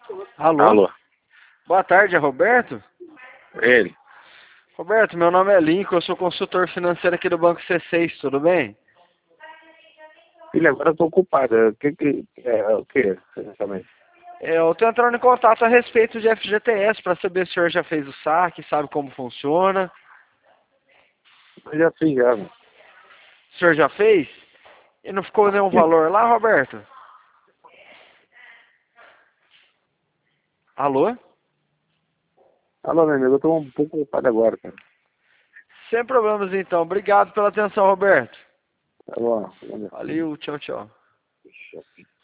Alô? Alô, Boa tarde, é Roberto? ele. Roberto, meu nome é Lincoln, eu sou consultor financeiro aqui do Banco C6, tudo bem? Filho, agora eu tô ocupado. O que exatamente? Eu tô entrando em contato a respeito de FGTS para saber se o senhor já fez o saque, sabe como funciona. Eu já fiz já, mano. O senhor já fez? E não ficou nenhum valor lá, Roberto? Alô? Alô, meu amigo, eu tô um pouco ocupado agora, cara. Sem problemas então. Obrigado pela atenção, Roberto. Tá bom. Valeu, tchau, tchau.